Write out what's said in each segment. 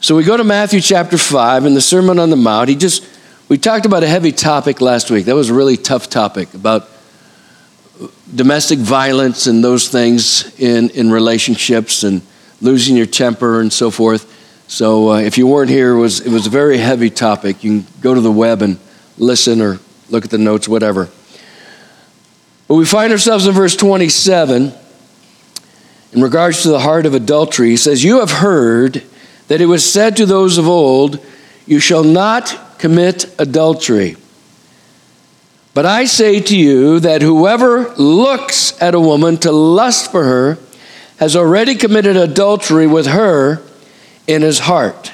So we go to Matthew chapter 5 in the Sermon on the Mount. We talked about a heavy topic last week. That was a really tough topic about domestic violence and those things in relationships and losing your temper and so forth. So if you weren't here, it was a very heavy topic. You can go to the web and listen or look at the notes, whatever. But we find ourselves in verse 27 in regards to the heart of adultery. He says, "You have heard that it was said to those of old, 'You shall not commit adultery.' But I say to you that whoever looks at a woman to lust for her has already committed adultery with her in his heart."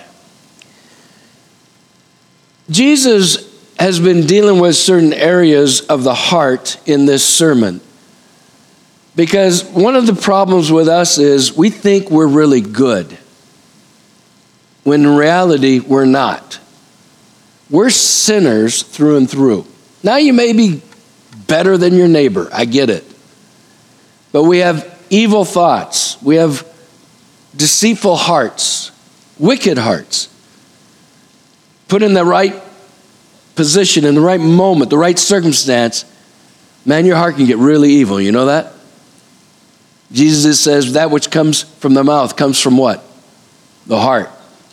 Jesus has been dealing with certain areas of the heart in this sermon. Because one of the problems with us is we think we're really good, when in reality we're not. We're sinners through and through. Now you may be better than your neighbor, I get it. But we have evil thoughts. We have deceitful hearts, wicked hearts. Put in the right position, in the right moment, the right circumstance, man, your heart can get really evil. You know that? Jesus says that which comes from the mouth comes from what? The heart.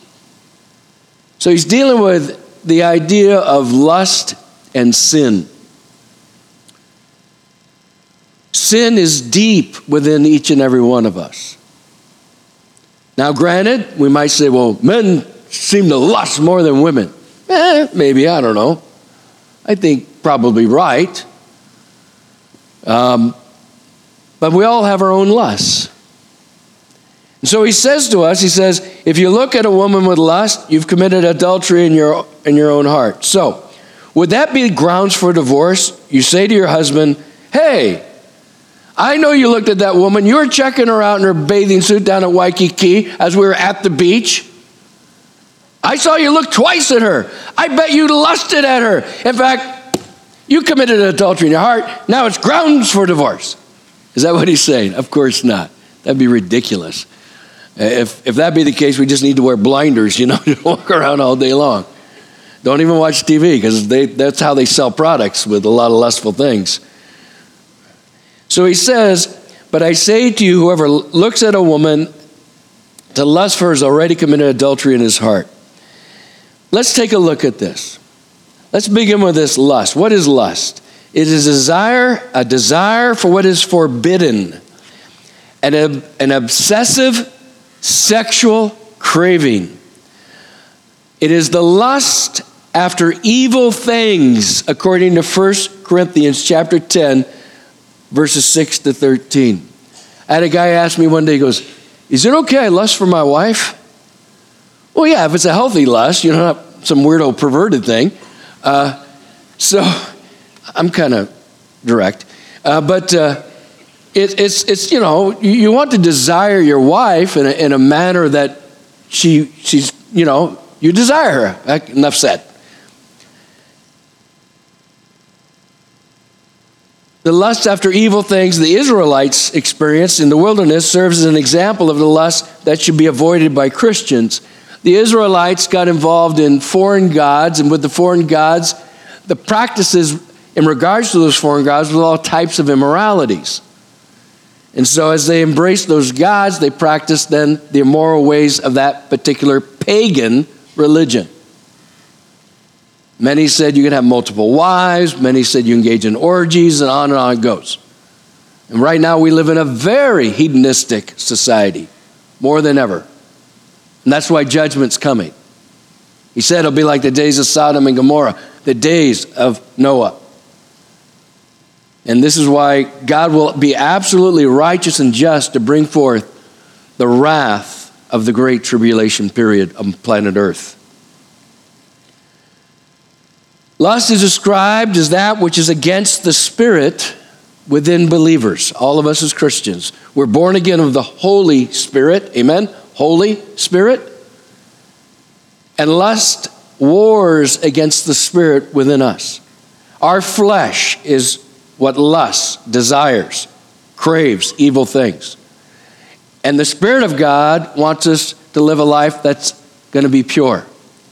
So he's dealing with the idea of lust and sin. Sin is deep within each and every one of us. Now, granted, we might say, well, men seem to lust more than women. Maybe, I don't know. I think probably right. But we all have our own lusts. And so he says to us, he says, if you look at a woman with lust, you've committed adultery in your own heart. So, would that be grounds for divorce? You say to your husband, hey, I know you looked at that woman. You were checking her out in her bathing suit down at Waikiki as we were at the beach. I saw you look twice at her. I bet you lusted at her. In fact, you committed adultery in your heart. Now it's grounds for divorce. Is that what he's saying? Of course not. That'd be ridiculous. If that be the case, we just need to wear blinders, to walk around all day long. Don't even watch TV because that's how they sell products with a lot of lustful things. So he says, but I say to you, whoever looks at a woman to lust for her has already committed adultery in his heart. Let's take a look at this. Let's begin with this lust. What is lust? It is a desire for what is forbidden, an obsessive sexual craving. It is the lust after evil things, according to 1 Corinthians chapter 10, verses 6 to 13. I had a guy ask me one day, he goes, is it okay I lust for my wife? Well, yeah, if it's a healthy lust, not some weirdo perverted thing. So I'm kind of direct. But it's you want to desire your wife in a manner that she's, you desire her. Enough said. The lust after evil things the Israelites experienced in the wilderness serves as an example of the lust that should be avoided by Christians. The Israelites got involved in foreign gods, and with the foreign gods, the practices in regards to those foreign gods were all types of immoralities. And so as they embraced those gods, they practiced then the immoral ways of that particular pagan religion. Many said you can have multiple wives. Many said you engage in orgies, and on it goes. And right now we live in a very hedonistic society, more than ever. And that's why judgment's coming. He said it'll be like the days of Sodom and Gomorrah, the days of Noah. And this is why God will be absolutely righteous and just to bring forth the wrath of the great tribulation period on planet Earth. Lust is described as that which is against the Spirit within believers. All of us as Christians. We're born again of the Holy Spirit. Amen? Holy Spirit. And lust wars against the Spirit within us. Our flesh is what lusts, desires, craves evil things. And the Spirit of God wants us to live a life that's going to be pure.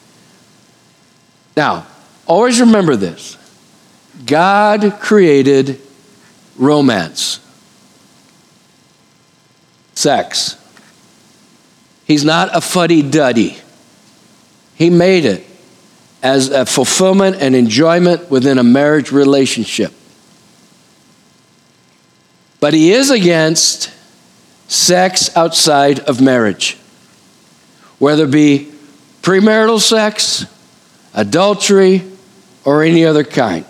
Now, always remember this. God created romance, sex. He's not a fuddy-duddy. He made it as a fulfillment and enjoyment within a marriage relationship. But he is against sex outside of marriage, whether it be premarital sex, adultery, or any other kind.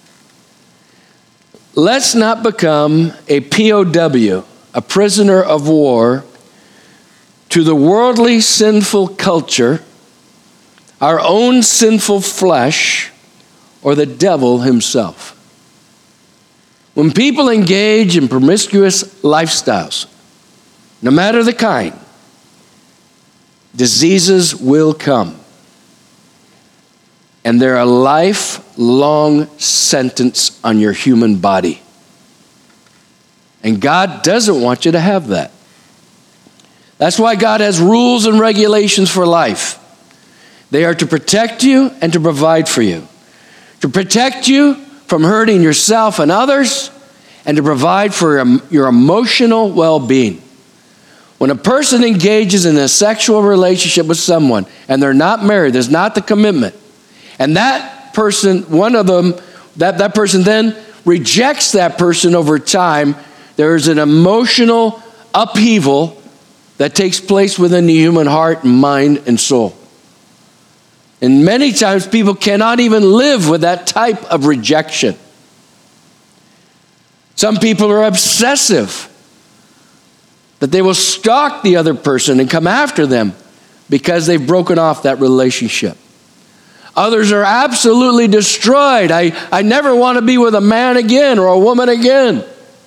Let's not become a POW, a prisoner of war, to the worldly sinful culture, our own sinful flesh, or the devil himself. When people engage in promiscuous lifestyles, no matter the kind, diseases will come. And they're a lifelong sentence on your human body. And God doesn't want you to have that. That's why God has rules and regulations for life. They are to protect you and to provide for you. To protect you from hurting yourself and others, and to provide for your emotional well-being. When a person engages in a sexual relationship with someone and they're not married, there's not the commitment, and that person, one of them, that person then rejects that person over time, there's an emotional upheaval that takes place within the human heart and mind and soul. And many times people cannot even live with that type of rejection. Some people are obsessive, that they will stalk the other person and come after them because they've broken off that relationship. Others are absolutely destroyed. I never want to be with a man again or a woman again.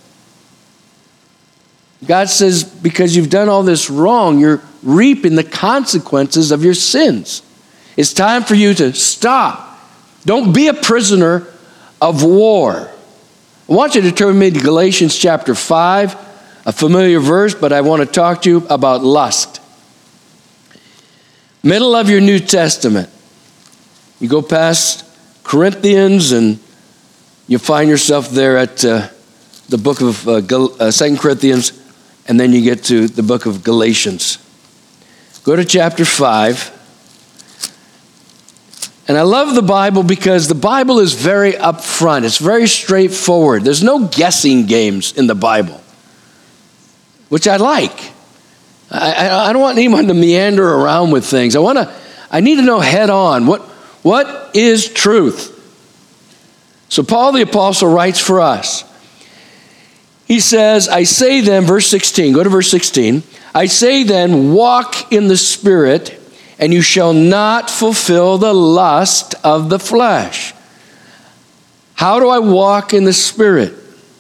God says, because you've done all this wrong, you're reaping the consequences of your sins. It's time for you to stop. Don't be a prisoner of war. I want you to turn with me to Galatians chapter 5, a familiar verse, but I want to talk to you about lust. Middle of your New Testament. You go past Corinthians and you find yourself there at the book of 2 Corinthians, and then you get to the book of Galatians. Go to chapter 5. And I love the Bible because the Bible is very upfront. It's very straightforward. There's no guessing games in the Bible, which I like. I don't want anyone to meander around with things. I need to know head on what is truth. So Paul the Apostle writes for us. He says, I say then, verse 16, go to verse 16. I say then, walk in the Spirit, and you shall not fulfill the lust of the flesh. How do I walk in the Spirit?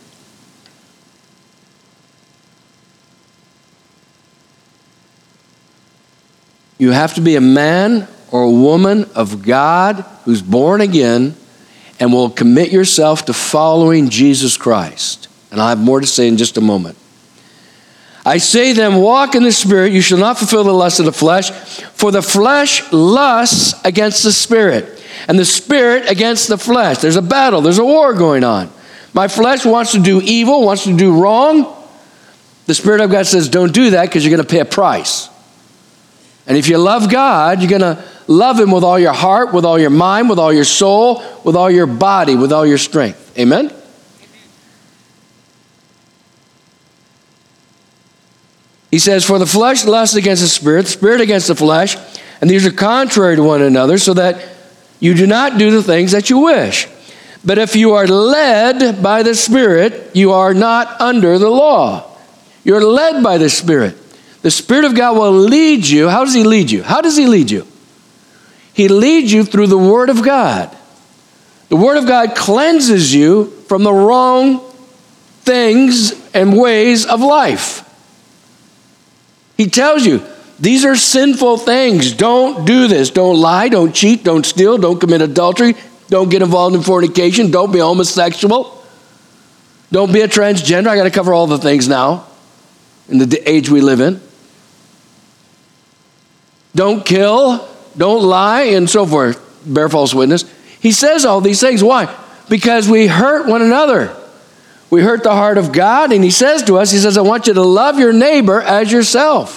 You have to be a man or a woman of God who's born again and will commit yourself to following Jesus Christ. And I'll have more to say in just a moment. I say then, walk in the Spirit, you shall not fulfill the lust of the flesh, for the flesh lusts against the Spirit, and the Spirit against the flesh. There's a battle, there's a war going on. My flesh wants to do evil, wants to do wrong. The Spirit of God says, don't do that because you're going to pay a price. And if you love God, you're going to love Him with all your heart, with all your mind, with all your soul, with all your body, with all your strength. Amen? He says, for the flesh lusts against the Spirit against the flesh, and these are contrary to one another, so that you do not do the things that you wish. But if you are led by the Spirit, you are not under the law. You're led by the Spirit. The Spirit of God will lead you. How does He lead you? How does He lead you? He leads you through the Word of God. The Word of God cleanses you from the wrong things and ways of life. He tells you, these are sinful things. Don't do this. Don't lie, don't cheat, don't steal, don't commit adultery, don't get involved in fornication, don't be homosexual, don't be a transgender. I got to cover all the things now in the age we live in. don't kill, don't lie, and so forth, bear false witness. He says all these things. Why? Because we hurt one another. We hurt the heart of God, and he says to us, he says, I want you to love your neighbor as yourself.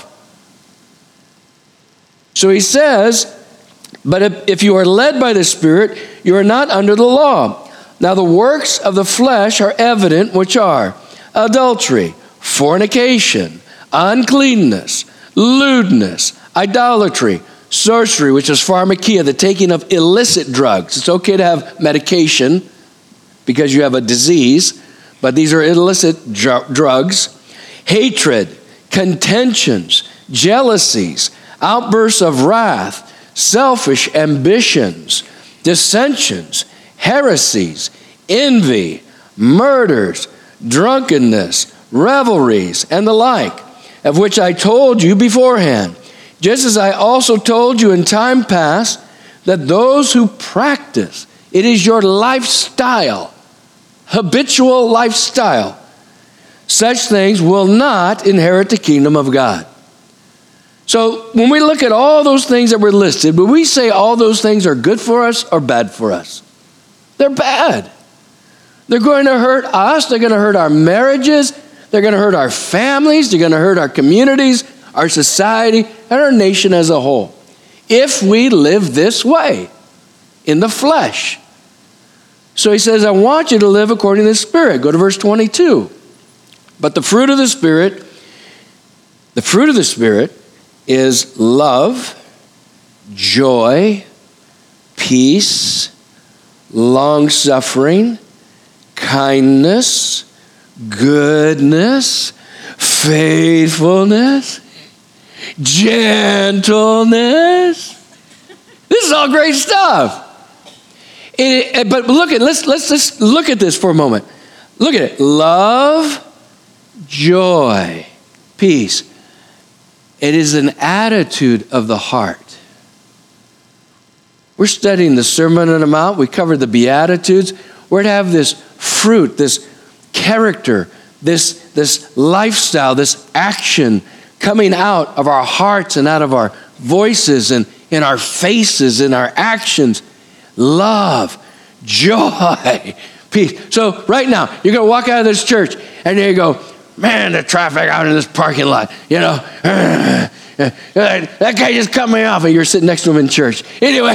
So he says, but if you are led by the Spirit, you are not under the law. Now the works of the flesh are evident, which are adultery, fornication, uncleanness, lewdness, idolatry, sorcery, which is pharmakia, the taking of illicit drugs. It's okay to have medication because you have a disease, but these are illicit drugs. Hatred, contentions, jealousies, outbursts of wrath, selfish ambitions, dissensions, heresies, envy, murders, drunkenness, revelries, and the like, of which I told you beforehand, just as I also told you in time past, that those who practice, it is your lifestyle, habitual lifestyle, such things will not inherit the kingdom of God. So when we look at all those things that were listed, would we say all those things are good for us or bad for us? They're bad. They're going to hurt us. They're going to hurt our marriages. They're going to hurt our families. They're going to hurt our communities, our society, and our nation as a whole. If we live this way, in the flesh. So he says, I want you to live according to the Spirit. Go to verse 22. But the fruit of the Spirit is love, joy, peace, long-suffering, kindness, goodness, faithfulness, gentleness. This is all great stuff. But let's just look at this for a moment. Look at it. Love, joy, peace. It is an attitude of the heart. We're studying the Sermon on the Mount. We covered the Beatitudes. We're to have this fruit, this character, this lifestyle, this action coming out of our hearts and out of our voices and in our faces, in our actions. Love, joy, peace. So right now, you're going to walk out of this church and you go, man, the traffic out in this parking lot, that guy just cut me off, and you're sitting next to him in church. Anyway.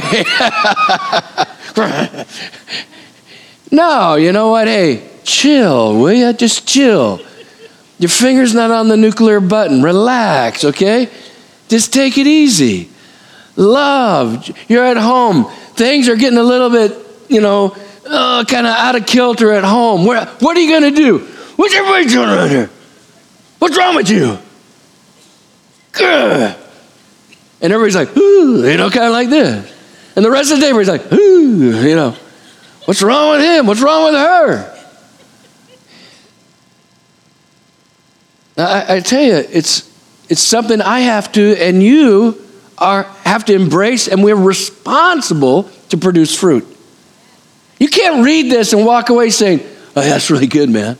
No, you know what? Hey, chill, will you? Just chill. Your finger's not on the nuclear button. Relax, okay? Just take it easy. Love. You're at home. Things are getting a little bit, kind of out of kilter at home. What are you going to do? What's everybody doing around here? What's wrong with you? Good. And everybody's like, ooh, kind of like this. And the rest of the day, everybody's like, ooh, what's wrong with him? What's wrong with her? Now, I tell you, it's something I have to, and you have to embrace, and we're responsible to produce fruit. You can't read this and walk away saying, oh, that's really good, man.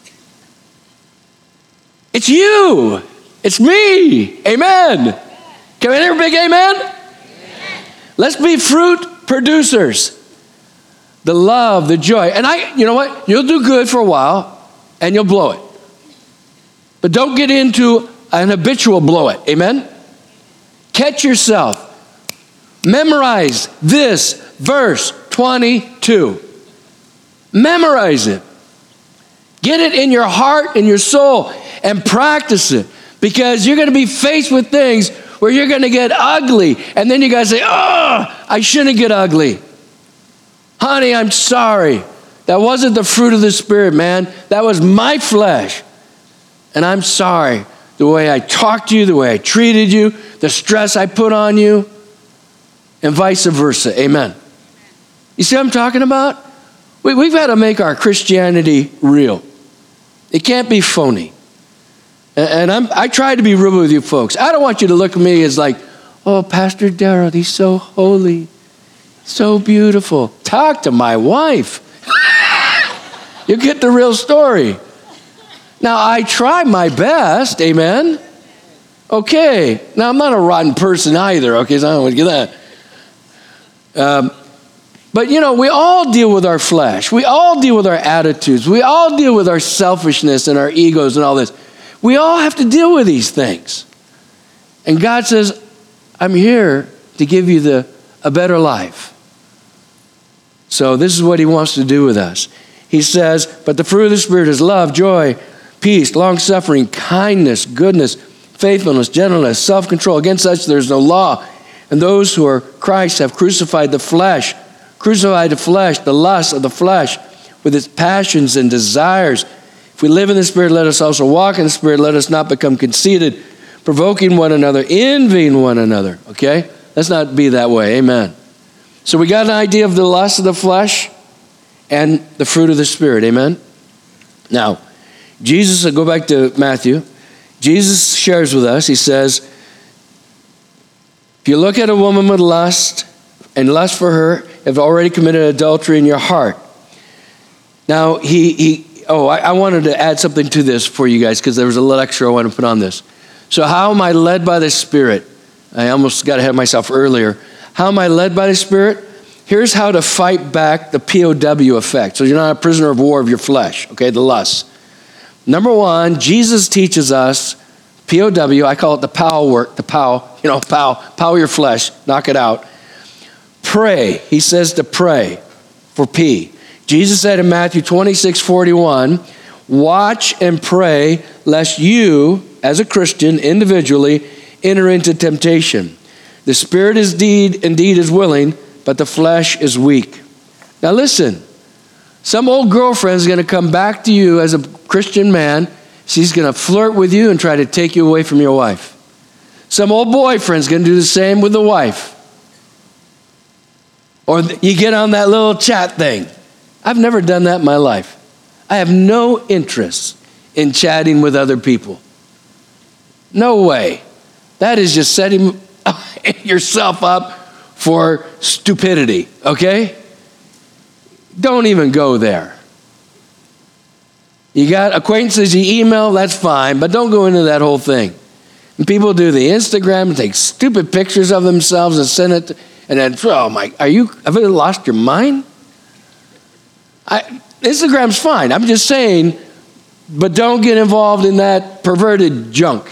It's you. It's me. Amen. Can I hear a big amen? Amen? Let's be fruit producers. The love, the joy. And you know what? You'll do good for a while and you'll blow it. But don't get into an habitual blow it. Amen? Catch yourself. Memorize this verse 22. Memorize it. Get it in your heart and your soul and practice it, because you're going to be faced with things where you're going to get ugly, and then you got to say, oh, I shouldn't get ugly. Honey, I'm sorry. That wasn't the fruit of the Spirit, man. That was my flesh. And I'm sorry. The way I talked to you, the way I treated you, the stress I put on you, and vice versa. Amen. You see what I'm talking about? We've got to make our Christianity real. It can't be phony. And I try to be real with you folks. I don't want you to look at me as like, oh, Pastor Darrell, he's so holy, so beautiful. Talk to my wife. You get the real story. Now, I try my best, amen. Okay, now I'm not a rotten person either, okay, so I don't want to get that. But we all deal with our flesh. We all deal with our attitudes. We all deal with our selfishness and our egos and all this. We all have to deal with these things. And God says, I'm here to give you a better life. So this is what he wants to do with us. He says, but the fruit of the Spirit is love, joy, peace, long-suffering, kindness, goodness, faithfulness, gentleness, self-control. Against such there is no law. And those who are Christ have crucified the flesh, the lust of the flesh, with its passions and desires. If we live in the Spirit, let us also walk in the Spirit. Let us not become conceited, provoking one another, envying one another. Okay? Let's not be that way. Amen. So we got an idea of the lust of the flesh and the fruit of the Spirit. Amen. Now, Jesus, I'll go back to Matthew. Jesus shares with us, he says, if you look at a woman with lust and lust for her, have already committed adultery in your heart. Now, I wanted to add something to this for you guys because there was a little extra I want to put on this. So how am I led by the Spirit? I almost got ahead of myself earlier. How am I led by the Spirit? Here's how to fight back the POW effect. So you're not a prisoner of war of your flesh, okay, the lust. Number one, Jesus teaches us, POW, I call it the POW work, pow your flesh, knock it out. Pray, he says to pray for P. Jesus said in Matthew 26:41, watch and pray lest you, as a Christian, individually, enter into temptation. The spirit indeed is willing, but the flesh is weak. Now listen, some old girlfriend's going to come back to you as a Christian man. She's going to flirt with you and try to take you away from your wife. Some old boyfriend's going to do the same with the wife. Or you get on that little chat thing. I've never done that in my life. I have no interest in chatting with other people. No way. That is just setting yourself up for stupidity, okay? Don't even go there. You got acquaintances you email, that's fine, but don't go into that whole thing. And people do the Instagram and take stupid pictures of themselves and send it, and then, have you lost your mind? Instagram's fine, I'm just saying, but don't get involved in that perverted junk.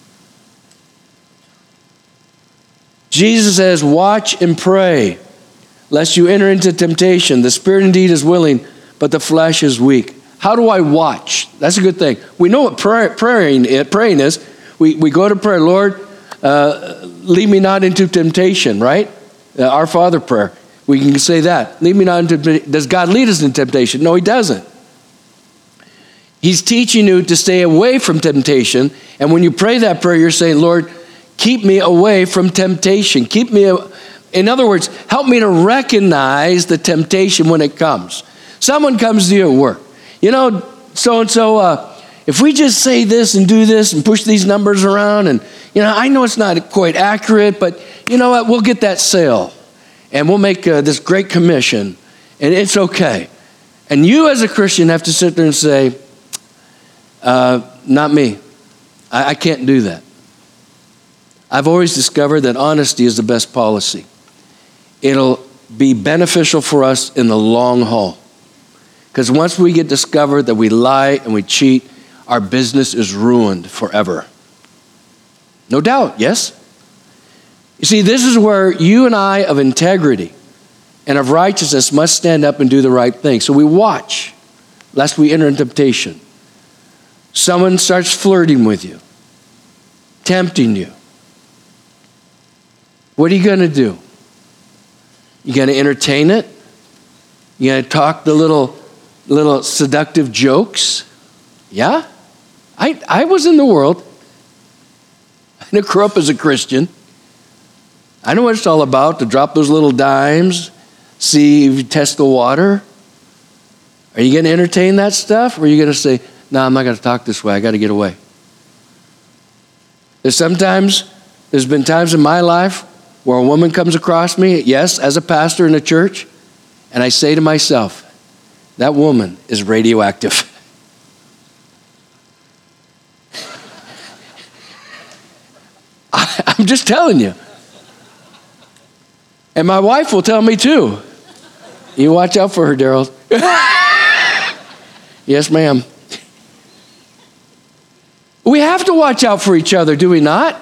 Jesus says, watch and pray, lest you enter into temptation. The spirit indeed is willing, but the flesh is weak. How do I watch? That's a good thing. We know what praying is. We go to prayer, Lord, lead me not into temptation, right? Our Father prayer. We can say that. Lead me not into temptation. Does God lead us into temptation? No, he doesn't. He's teaching you to stay away from temptation. And when you pray that prayer, you're saying, Lord, keep me away from temptation. In other words, help me to recognize the temptation when it comes. Someone comes to you at work. So-and-so, if we just say this and do this and push these numbers around, and, I know it's not quite accurate, but you know what? We'll get that sale, and we'll make this great commission, and it's okay. And you as a Christian have to sit there and say, not me. I can't do that. I've always discovered that honesty is the best policy. It'll be beneficial for us in the long haul. Because once we get discovered that we lie and we cheat, our business is ruined forever. No doubt, yes? You see, this is where you and I of integrity and of righteousness must stand up and do the right thing. So we watch, lest we enter in temptation. Someone starts flirting with you, tempting you. What are you going to do? You going to entertain it? You going to talk the little seductive jokes? Yeah? I was in the world. I grew up as a Christian. I know what it's all about, to drop those little dimes, see if you test the water. Are you going to entertain that stuff? Or are you going to say, no, I'm not going to talk this way. I got to get away. There's been times in my life where a woman comes across me, yes, as a pastor in a church, and I say to myself, that woman is radioactive. just telling you. And my wife will tell me too. You watch out for her, Daryl. Yes, ma'am. We have to watch out for each other, do we not?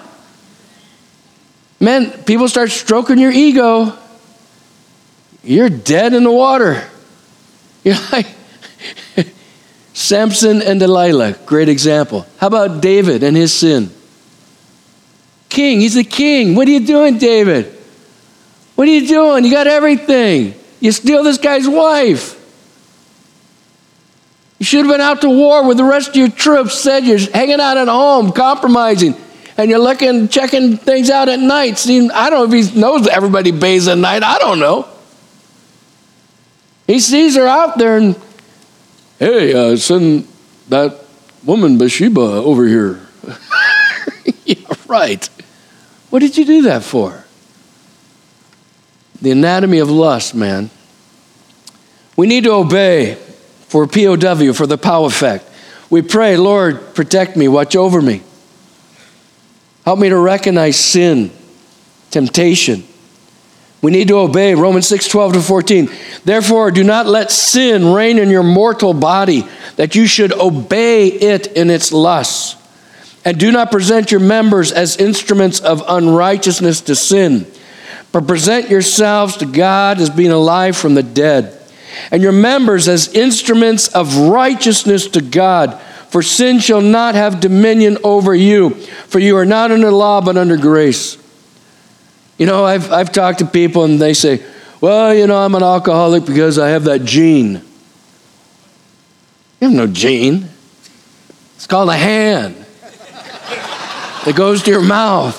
Man, people start stroking your ego. You're dead in the water. You're like Samson and Delilah, great example. How about David and his sin? King, he's a king. What are you doing, David? What are you doing? You got everything. You steal this guy's wife. You should have been out to war with the rest of your troops. Said you're hanging out at home, compromising, and you're checking things out at night. See, I don't know if he knows that everybody bathes at night. I don't know. He sees her out there and, hey, send that woman Bathsheba over here. Yeah, right. What did you do that for? The anatomy of lust, man. We need to obey for POW, for the POW effect. We pray, Lord, protect me, watch over me. Help me to recognize sin, temptation. We need to obey Romans 6:12-14. Therefore, do not let sin reign in your mortal body, that you should obey it in its lusts. And do not present your members as instruments of unrighteousness to sin, but present yourselves to God as being alive from the dead, and your members as instruments of righteousness to God. For sin shall not have dominion over you, for you are not under law, but under grace. You know, I've talked to people and they say, well, you know, I'm an alcoholic because I have that gene. You have no gene. It's called a hand that goes to your mouth.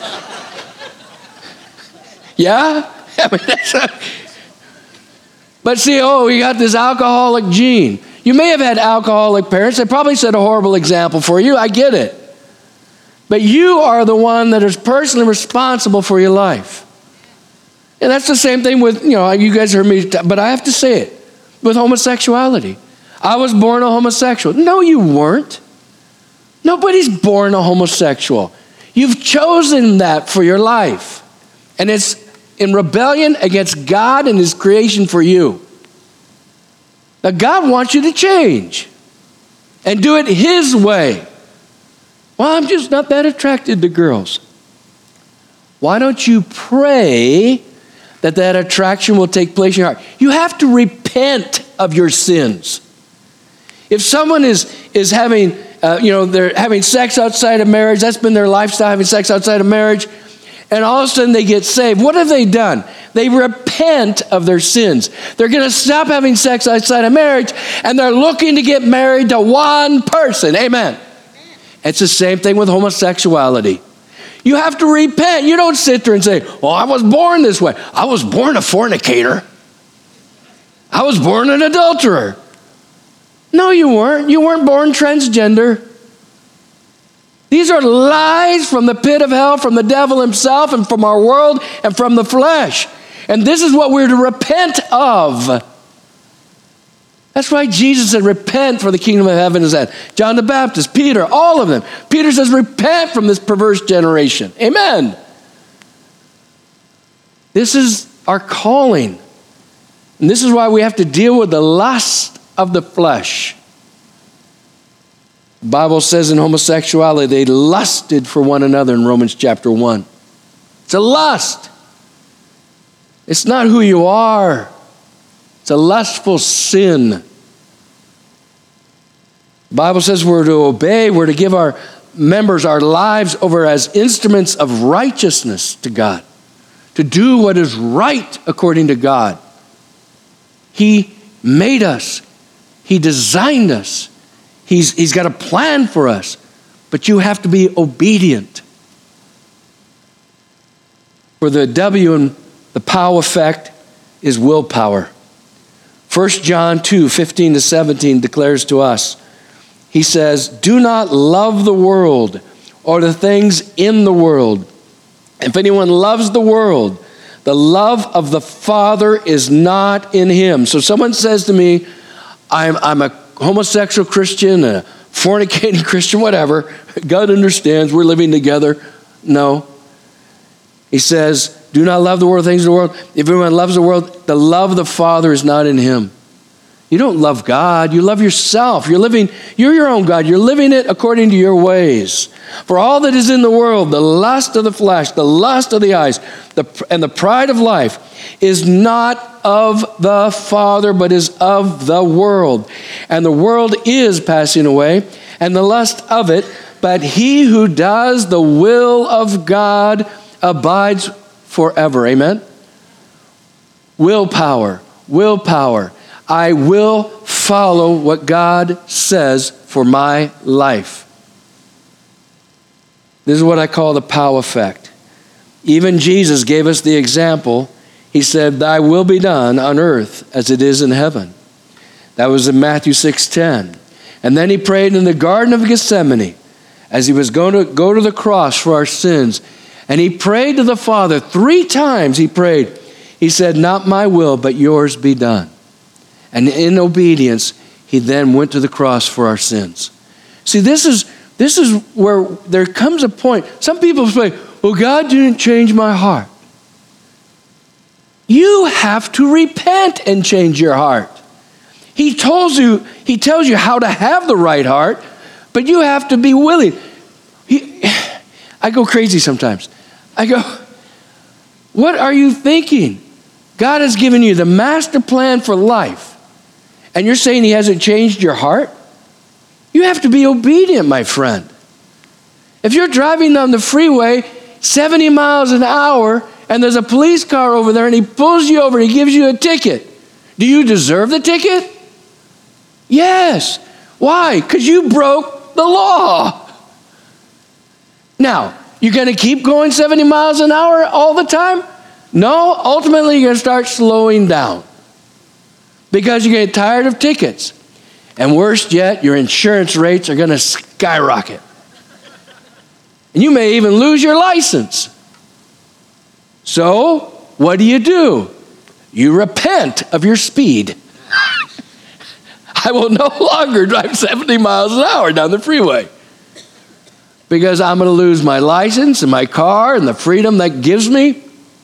Yeah? I mean, but see, you got this alcoholic gene. You may have had alcoholic parents. They probably set a horrible example for you. I get it. But you are the one that is personally responsible for your life. And that's the same thing with, you guys heard me, but I have to say it, with homosexuality. I was born a homosexual. No, you weren't. Nobody's born a homosexual. You've chosen that for your life. And it's in rebellion against God and his creation for you. Now, God wants you to change and do it his way. Well, I'm just not that attracted to girls. Why don't you pray that attraction will take place in your heart? You have to repent of your sins. If someone is having, they're having sex outside of marriage, that's been their lifestyle, having sex outside of marriage, and all of a sudden they get saved, what have they done? They repent of their sins. They're going to stop having sex outside of marriage, and they're looking to get married to one person. Amen. It's the same thing with homosexuality. You have to repent. You don't sit there and say, well, I was born this way. I was born a fornicator. I was born an adulterer. No, you weren't. You weren't born transgender. These are lies from the pit of hell, from the devil himself, and from our world, and from the flesh. And this is what we're to repent of. That's why Jesus said, repent, for the kingdom of heaven is at. John the Baptist, Peter, all of them. Peter says, repent from this perverse generation. Amen. This is our calling. And this is why we have to deal with the lust of the flesh. The Bible says in homosexuality, they lusted for one another in Romans chapter 1. It's a lust. It's not who you are. It's a lustful sin. The Bible says we're to obey, we're to give our members, our lives over as instruments of righteousness to God, to do what is right according to God. He made us. He designed us. He's got a plan for us, but you have to be obedient. For the W in the POW effect is willpower. 1 John 2:15-17 declares to us, he says, do not love the world or the things in the world. If anyone loves the world, the love of the Father is not in him. So someone says to me, I'm a homosexual Christian, a fornicating Christian, whatever. God understands, we're living together. No. He says, do not love the world, things of the world. If anyone loves the world, the love of the Father is not in him. You don't love God. You love yourself. You're your own God. You're living it according to your ways. For all that is in the world, the lust of the flesh, the lust of the eyes, and the pride of life is not of the Father, but is of the world. And the world is passing away, and the lust of it, but he who does the will of God abides forever. Amen? Willpower. I will follow what God says for my life. This is what I call the Pow effect. Even Jesus gave us the example. He said, thy will be done on earth as it is in heaven. That was in Matthew 6:10. And then he prayed in the Garden of Gethsemane as he was going to go to the cross for our sins. And he prayed to the Father 3 times. He prayed. He said, not my will, but yours be done. And in obedience, he then went to the cross for our sins. See, this is where there comes a point. Some people say, well, God didn't change my heart. You have to repent and change your heart. He tells you how to have the right heart, but you have to be willing. I go crazy sometimes. I go, what are you thinking? God has given you the master plan for life. And you're saying he hasn't changed your heart? You have to be obedient, my friend. If you're driving down the freeway 70 miles an hour and there's a police car over there and he pulls you over and he gives you a ticket, do you deserve the ticket? Yes. Why? Because you broke the law. Now, you're going to keep going 70 miles an hour all the time? No, ultimately you're going to start slowing down. Because you get tired of tickets. And worse yet, your insurance rates are going to skyrocket. And you may even lose your license. So, what do? You repent of your speed. I will no longer drive 70 miles an hour down the freeway. Because I'm going to lose my license and my car and the freedom that gives me.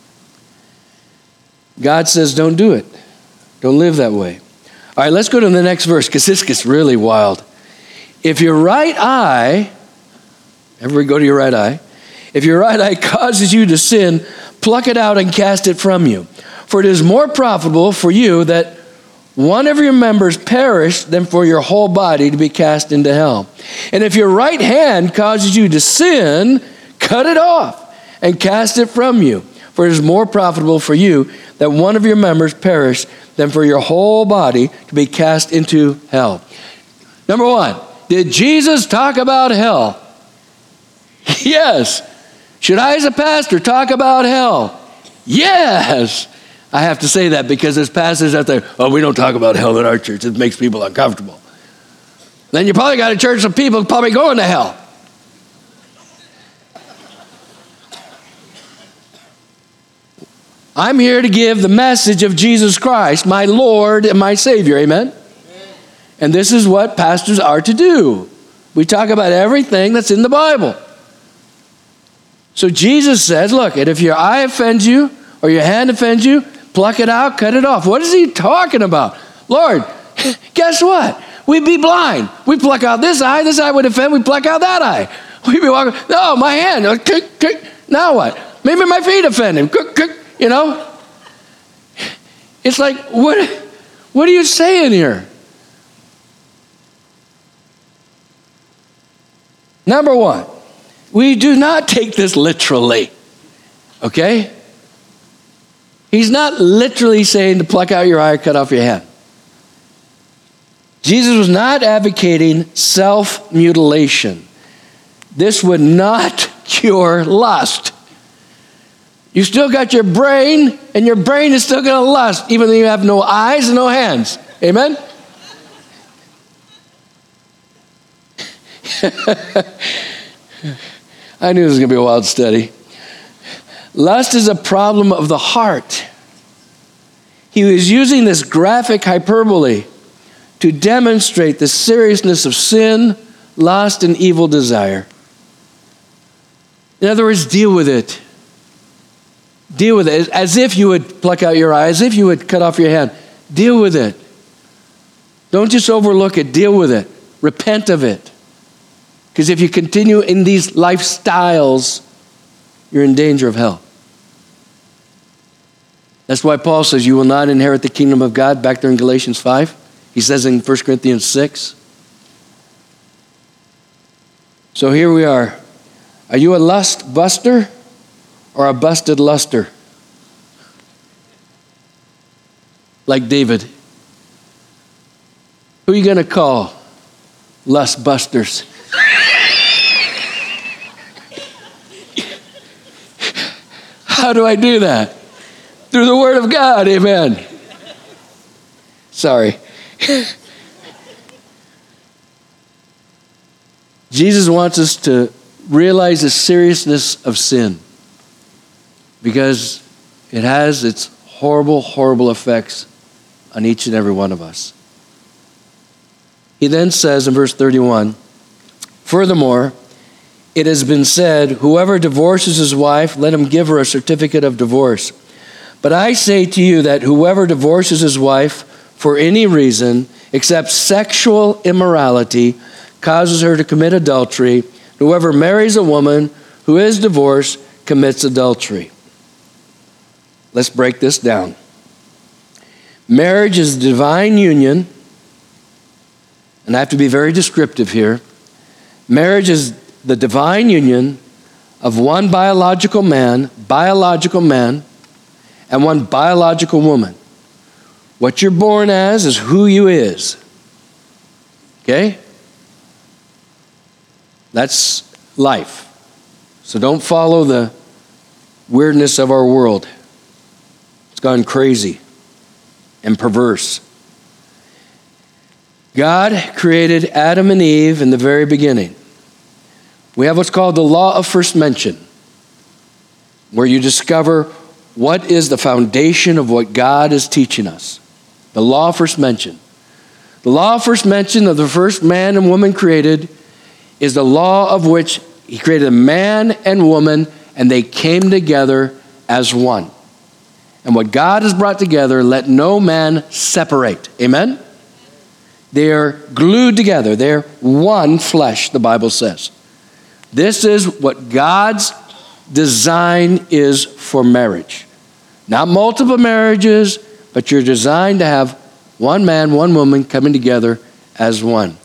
God says, don't do it. Don't live that way. All right, let's go to the next verse because this gets really wild. If your right eye, everybody go to your right eye. If your right eye causes you to sin, pluck it out and cast it from you. For it is more profitable for you that one of your members perish than for your whole body to be cast into hell. And if your right hand causes you to sin, cut it off and cast it from you. For it is more profitable for you that one of your members perish than for your whole body to be cast into hell. Number 1, did Jesus talk about hell? Yes. Should I as a pastor talk about hell? Yes. I have to say that because there's pastors out there, oh, we don't talk about hell in our church. It makes people uncomfortable. Then you probably got a church of people probably going to hell. I'm here to give the message of Jesus Christ, my Lord and my Savior. Amen? And this is what pastors are to do. We talk about everything that's in the Bible. So Jesus says, look, and if your eye offends you or your hand offends you, pluck it out, cut it off. What is he talking about? Lord, guess what? We'd be blind. We pluck out this eye would offend, we pluck out that eye. We'd be walking, no, my hand, now what? Maybe my feet offend him. You know? It's like, what are you saying here? Number 1, we do not take this literally. Okay? He's not literally saying to pluck out your eye or cut off your hand. Jesus was not advocating self-mutilation. This would not cure lust. You still got your brain, and your brain is still going to lust, even though you have no eyes and no hands. Amen? I knew this was going to be a wild study. Lust is a problem of the heart. He was using this graphic hyperbole to demonstrate the seriousness of sin, lust, and evil desire. In other words, deal with it. Deal with it. As if you would pluck out your eye, as if you would cut off your hand. Deal with it. Don't just overlook it. Deal with it. Repent of it. Because if you continue in these lifestyles, you're in danger of hell. That's why Paul says you will not inherit the kingdom of God, back there in Galatians 5. He says in 1 Corinthians 6. So here we are. Are you a lust buster or a busted luster? Like David. Who are you going to call? Lust busters. How do I do that? Through the Word of God, amen. Sorry. Jesus wants us to realize the seriousness of sin because it has its horrible, horrible effects on each and every one of us. He then says in verse 31, furthermore, it has been said, whoever divorces his wife, let him give her a certificate of divorce. But I say to you that whoever divorces his wife for any reason except sexual immorality causes her to commit adultery. Whoever marries a woman who is divorced commits adultery. Let's break this down. Marriage is a divine union, and I have to be very descriptive here. Marriage is the divine union of one biological man, and one biological woman. What you're born as is who you is. Okay? That's life. So don't follow the weirdness of our world. It's gone crazy and perverse. God created Adam and Eve in the very beginning. We have what's called the law of first mention, where you discover what is the foundation of what God is teaching us. The law of first mention. The law of first mention of the first man and woman created is the law of which he created a man and woman, and they came together as one. And what God has brought together, let no man separate. Amen? They are glued together. They're one flesh, the Bible says. This is what God's design is for marriage. Not multiple marriages, but you're designed to have one man, one woman coming together as one.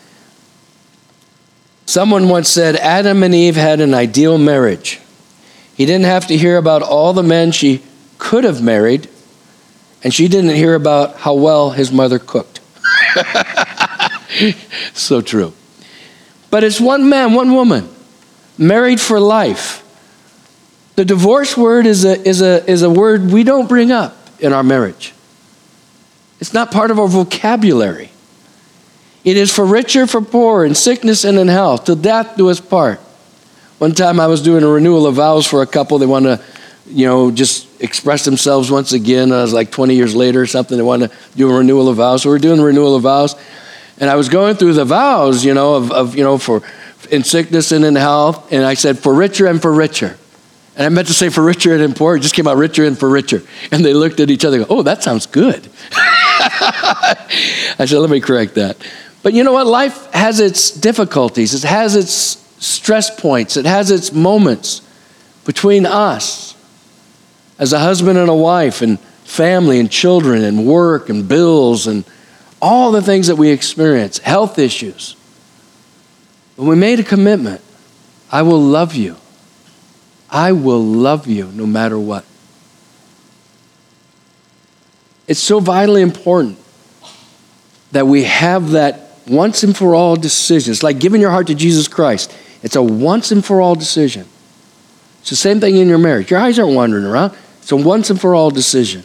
Someone once said Adam and Eve had an ideal marriage. He didn't have to hear about all the men she could have married, and she didn't hear about how well his mother cooked. So true. But it's one man, one woman, married for life. The divorce word is a word we don't bring up in our marriage. It's not part of our vocabulary. It is for richer, for poorer, in sickness and in health, till death do us part. One time I was doing a renewal of vows for a couple. They want to, just express themselves once again. I was like 20 years later or something. They wanted to do a renewal of vows. So we're doing a renewal of vows. And I was going through the vows, for in sickness and in health. And I said, for richer and for richer. And I meant to say for richer and in poor. It just came out richer and for richer. And they looked at each other and go, oh, that sounds good. I said, let me correct that. But you know what? Life has its difficulties. It has its stress points. It has its moments between us as a husband and a wife and family and children and work and bills and all the things that we experience, health issues. But we made a commitment. I will love you. I will love you no matter what. It's so vitally important that we have that once and for all decision. It's like giving your heart to Jesus Christ. It's a once and for all decision. It's the same thing in your marriage. Your eyes aren't wandering around. It's a once and for all decision.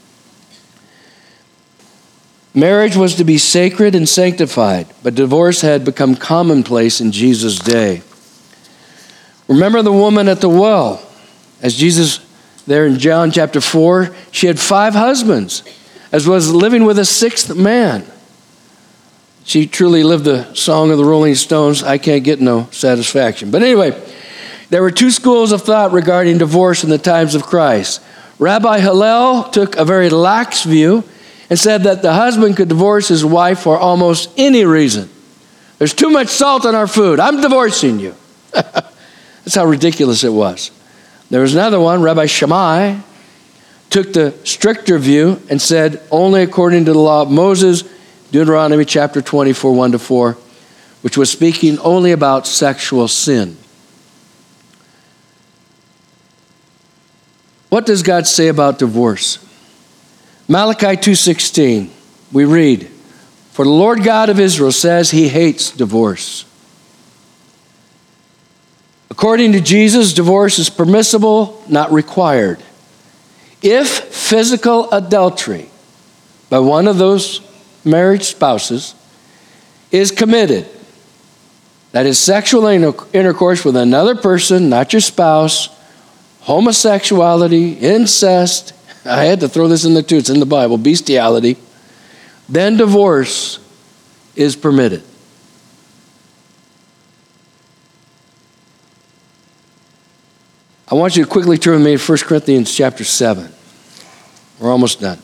Marriage was to be sacred and sanctified, but divorce had become commonplace in Jesus' day. Remember the woman at the well. As Jesus, there in John chapter 4, she had 5 husbands, as well as living with a 6th man. She truly lived the song of the Rolling Stones, I can't get no satisfaction. But anyway, There were two schools of thought regarding divorce in the times of Christ. Rabbi Hillel took a very lax view and said that the husband could divorce his wife for almost any reason. There's too much salt on our food. I'm divorcing you. That's how ridiculous it was. There was another one, Rabbi Shammai, took the stricter view and said only according to the law of Moses, Deuteronomy chapter 24, 1-4, which was speaking only about sexual sin. What does God say about divorce? Malachi 2:16, we read, "For the Lord God of Israel says he hates divorce." According to Jesus, divorce is permissible, not required. If physical adultery by one of those married spouses is committed, that is sexual intercourse with another person, not your spouse, homosexuality, incest, I had to throw this in there too, it's in the Bible, bestiality, then divorce is permitted. I want you to quickly turn with me to 1 Corinthians chapter 7. We're almost done.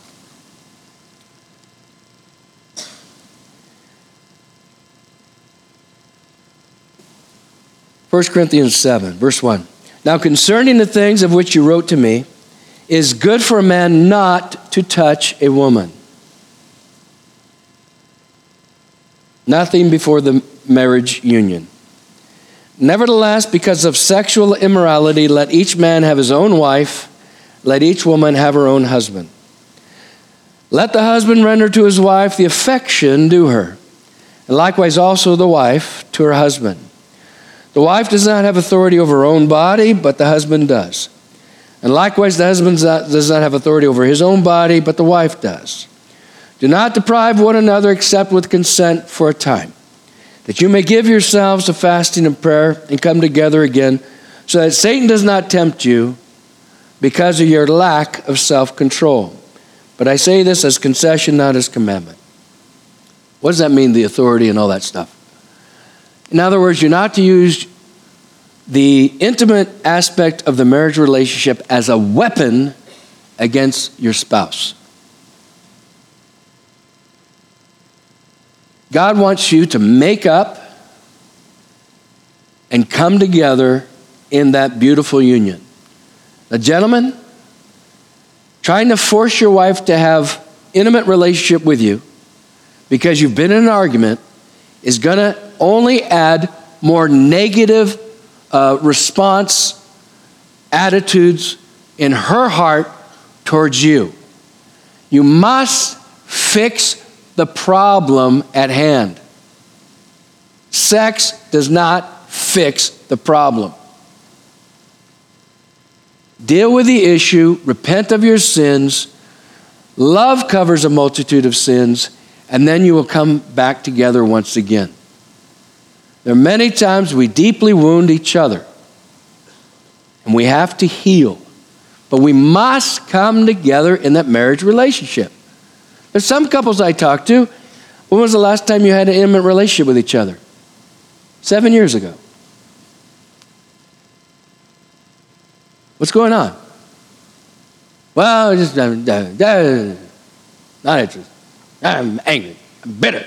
First Corinthians 7, verse 1. Now concerning the things of which you wrote to me, it is good for a man not to touch a woman. Nothing before the marriage union. Nevertheless, because of sexual immorality, let each man have his own wife, let each woman have her own husband. Let the husband render to his wife the affection due her, and likewise also the wife to her husband. The wife does not have authority over her own body, but the husband does. And likewise the husband does not have authority over his own body, but the wife does. Do not deprive one another except with consent for a time, that you may give yourselves to fasting and prayer and come together again, so that Satan does not tempt you because of your lack of self-control. But I say this as concession, not as commandment. What does that mean, the authority and all that stuff? In other words, you're not to use the intimate aspect of the marriage relationship as a weapon against your spouse. God wants you to make up and come together in that beautiful union. Now, gentlemen, trying to force your wife to have intimate relationship with you because you've been in an argument is going to only add more negative response attitudes in her heart towards you. You must fix the problem at hand. Sex does not fix the problem. Deal with the issue, repent of your sins, love covers a multitude of sins, and then you will come back together once again. There are many times we deeply wound each other, and we have to heal. But we must come together in that marriage relationship. There's some couples I talk to, when was the last time you had an intimate relationship with each other? 7 years ago. What's going on? Well, just not interested. I'm angry. I'm bitter.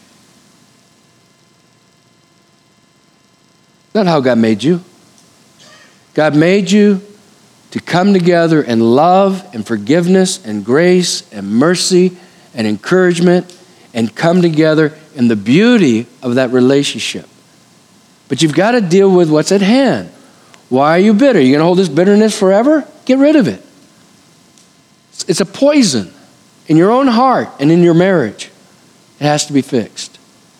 Not how God made you. God made you to come together in love and forgiveness and grace and mercy and encouragement and come together in the beauty of that relationship. But you've got to deal with what's at hand. Why are you bitter? Are you going to hold this bitterness forever? Get rid of it. It's a poison in your own heart and in your marriage. It has to be fixed.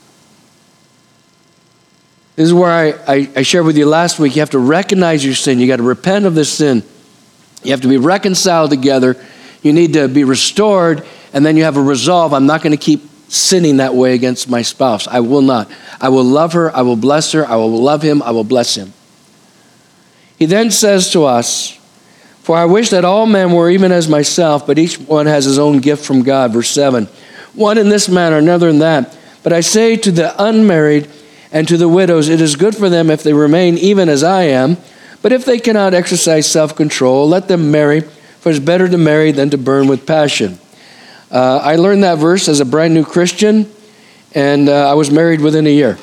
This is where I shared with you last week. You have to recognize your sin. You got to repent of this sin. You have to be reconciled together. You need to be restored, and then you have a resolve. I'm not going to keep sinning that way against my spouse. I will not. I will love her. I will bless her. I will love him. I will bless him. He then says to us, for I wish that all men were even as myself, but each one has his own gift from God. Verse 7, one in this manner, another in that. But I say to the unmarried And to the widows, it is good for them if they remain even as I am. But if they cannot exercise self-control, let them marry, for it's better to marry than to burn with passion. I learned that verse as a brand new Christian, and I was married within a year.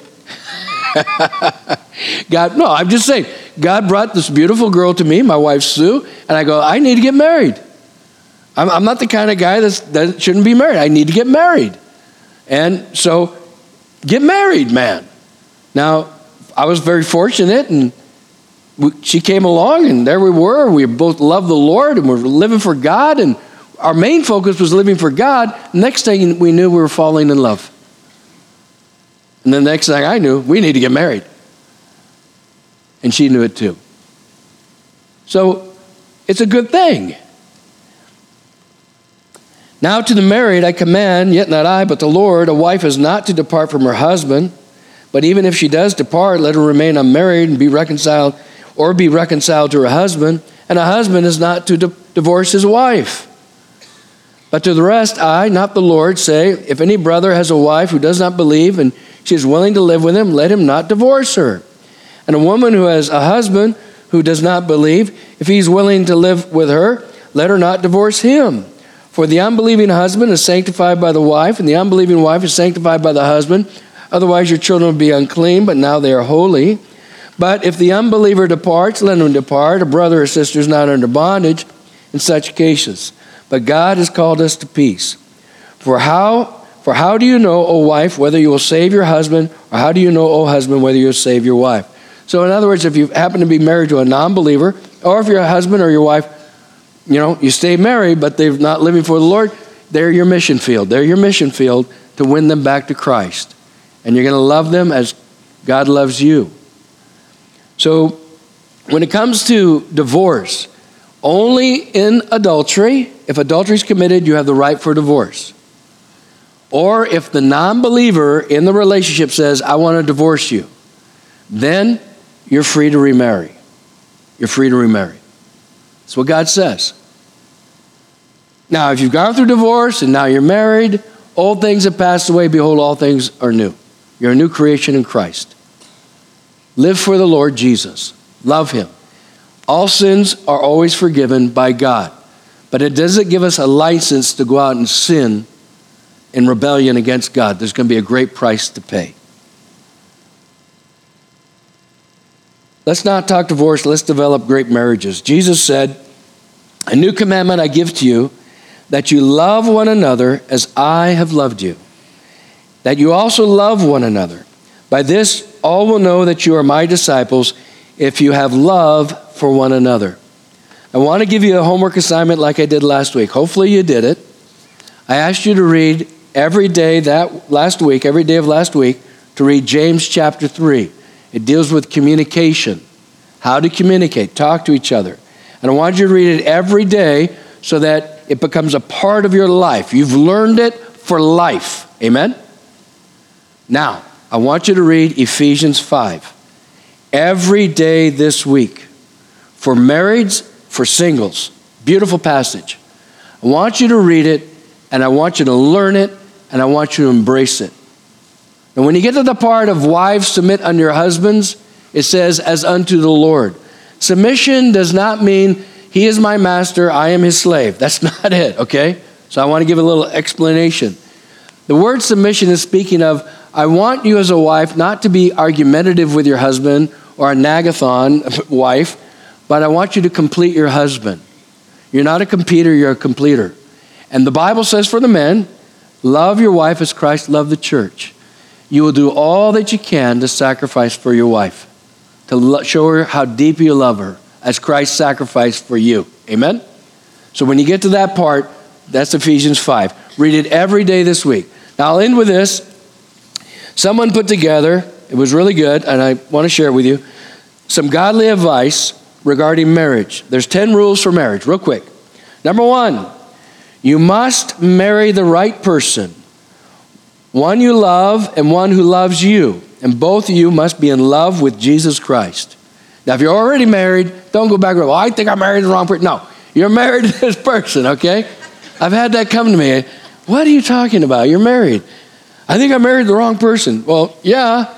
I'm just saying, God brought this beautiful girl to me, my wife Sue, and I go, I need to get married. I'm not the kind of guy that shouldn't be married. I need to get married. And so, get married, man. Now, I was very fortunate, and she came along, and there we were. We both loved the Lord, and we're living for God, and our main focus was living for God. Next thing we knew, we were falling in love. And the next thing I knew, we need to get married. And she knew it too. So, it's a good thing. Now to the married I command, yet not I, but the Lord, a wife is not to depart from her husband, but even if she does depart, let her remain unmarried and be reconciled to her husband, and a husband is not to divorce his wife. But to the rest I, not the Lord, say, if any brother has a wife who does not believe, and she is willing to live with him, let him not divorce her. And a woman who has a husband who does not believe, if he is willing to live with her, let her not divorce him. For the unbelieving husband is sanctified by the wife, and the unbelieving wife is sanctified by the husband. Otherwise your children will be unclean, but now they are holy. But if the unbeliever departs, let him depart. A brother or sister is not under bondage in such cases. But God has called us to peace. For how do you know, O wife, whether you will save your husband, or how do you know, O husband, whether you will save your wife? So in other words, if you happen to be married to a non-believer, or if your husband or your wife, you stay married, but they're not living for the Lord, they're your mission field. They're your mission field to win them back to Christ. And you're going to love them as God loves you. So when it comes to divorce, only in adultery, if adultery is committed, you have the right for divorce. Or if the non-believer in the relationship says, I want to divorce you, then you're free to remarry. You're free to remarry. That's what God says. Now, if you've gone through divorce and now you're married, old things have passed away. Behold, all things are new. You're a new creation in Christ. Live for the Lord Jesus. Love him. All sins are always forgiven by God. But it doesn't give us a license to go out and sin in rebellion against God. There's going to be a great price to pay. Let's not talk divorce. Let's develop great marriages. Jesus said, a new commandment I give to you, that you love one another as I have loved you, that you also love one another. By this, all will know that you are my disciples if you have love for one another. I want to give you a homework assignment like I did last week. Hopefully you did it. I asked you to read every day of last week, to read James chapter 3. It deals with communication, how to communicate, talk to each other. And I want you to read it every day so that it becomes a part of your life. You've learned it for life. Amen? Now, I want you to read Ephesians 5 every day this week. For marrieds, for singles. Beautiful passage. I want you to read it, and I want you to learn it, and I want you to embrace it. And when you get to the part of wives submit unto your husbands, it says, as unto the Lord. Submission does not mean he is my master, I am his slave. That's not it, okay? So I want to give a little explanation. The word submission is speaking of, I want you as a wife not to be argumentative with your husband or a nagathon wife, but I want you to complete your husband. You're not a competitor, you're a completer. And the Bible says for the men, love your wife as Christ loved the church. You will do all that you can to sacrifice for your wife, to show her how deep you love her as Christ sacrificed for you. Amen? So when you get to that part, that's Ephesians 5. Read it every day this week. Now I'll end with this. Someone put together, it was really good, and I want to share it with you, some godly advice regarding marriage. There's 10 rules for marriage, real quick. Number 1, you must marry the right person. One you love and one who loves you. And both of you must be in love with Jesus Christ. Now, if you're already married, don't go back and go, well, I think I married the wrong person. No, you're married to this person, okay? I've had that come to me. What are you talking about? You're married. I think I married the wrong person. Well, yeah,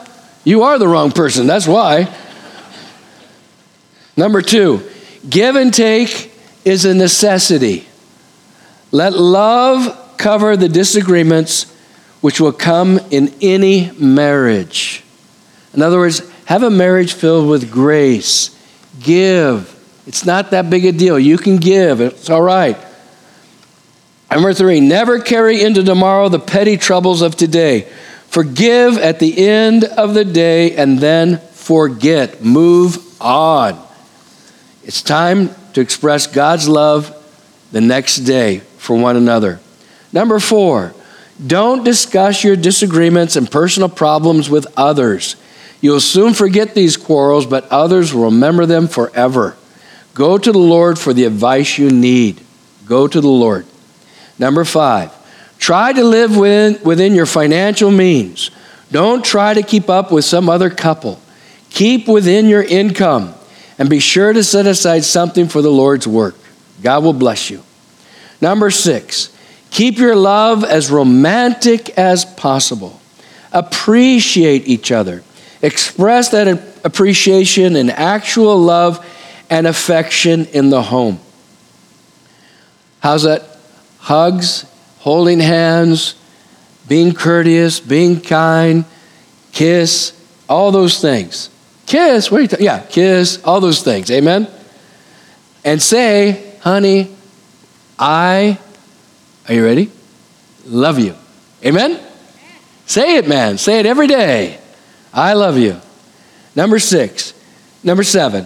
You are the wrong person, that's why. Number 2, give and take is a necessity. Let love cover the disagreements which will come in any marriage. In other words, have a marriage filled with grace. Give. It's not that big a deal. You can give. It's all right. Number 3, never carry into tomorrow the petty troubles of today. Forgive at the end of the day and then forget. Move on. It's time to express God's love the next day for one another. Number 4, don't discuss your disagreements and personal problems with others. You'll soon forget these quarrels, but others will remember them forever. Go to the Lord for the advice you need. Go to the Lord. Number 5, try to live within your financial means. Don't try to keep up with some other couple. Keep within your income and be sure to set aside something for the Lord's work. God will bless you. Number 6, keep your love as romantic as possible. Appreciate each other. Express that appreciation in actual love and affection in the home. How's that? Hugs, holding hands, being courteous, being kind, kiss, all those things. Kiss, what are you talking? Yeah, kiss, all those things. Amen? And say, honey, are you ready? Love you. Amen? Say it, man. Say it every day. I love you. Number 7,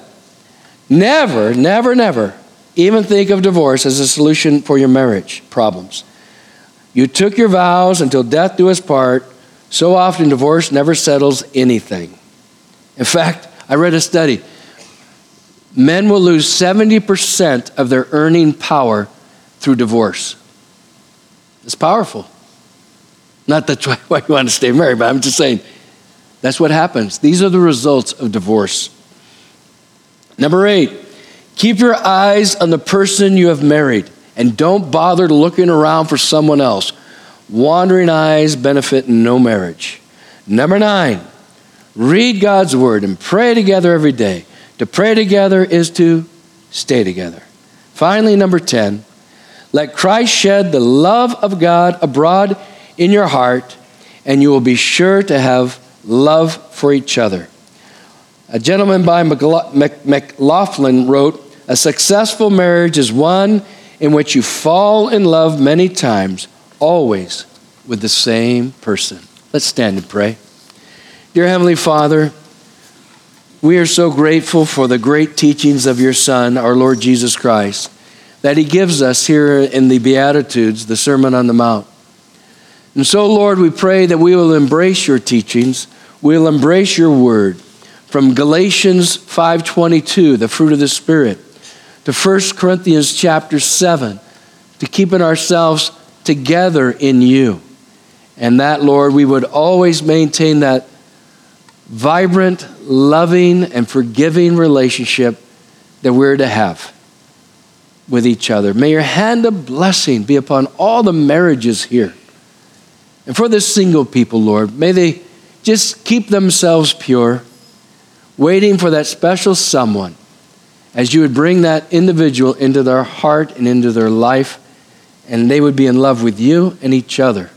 never even think of divorce as a solution for your marriage problems. You took your vows until death do us part. So often divorce never settles anything. In fact, I read a study. Men will lose 70% of their earning power through divorce. It's powerful. Not that's why you want to stay married, but I'm just saying that's what happens. These are the results of divorce. Number 8, keep your eyes on the person you have married and don't bother looking around for someone else. Wandering eyes benefit no marriage. Number 9, read God's word and pray together every day. To pray together is to stay together. Finally, number 10, let Christ shed the love of God abroad in your heart, and you will be sure to have love for each other. A gentleman by McLaughlin wrote, a successful marriage is one in which you fall in love many times, always with the same person. Let's stand and pray. Dear Heavenly Father, we are so grateful for the great teachings of your Son, our Lord Jesus Christ, that he gives us here in the Beatitudes, the Sermon on the Mount. And so, Lord, we pray that we will embrace your teachings. We'll embrace your word. From Galatians 5:22, the fruit of the Spirit, to 1 Corinthians chapter 7, to keeping ourselves together in you. And that, Lord, we would always maintain that vibrant, loving, and forgiving relationship that we're to have with each other. May your hand of blessing be upon all the marriages here. And for the single people, Lord, may they just keep themselves pure, waiting for that special someone as you would bring that individual into their heart and into their life, and they would be in love with you and each other.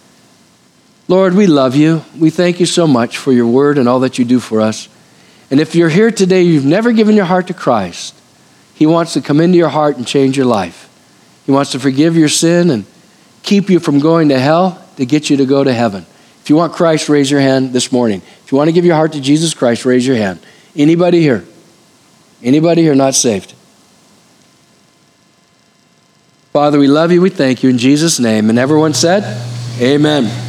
Lord, we love you. We thank you so much for your word and all that you do for us. And if you're here today, you've never given your heart to Christ, he wants to come into your heart and change your life. He wants to forgive your sin and keep you from going to hell to get you to go to heaven. If you want Christ, raise your hand this morning. If you want to give your heart to Jesus Christ, raise your hand. Anybody here? Anybody here not saved? Father, we love you. We thank you in Jesus' name. And everyone said, amen.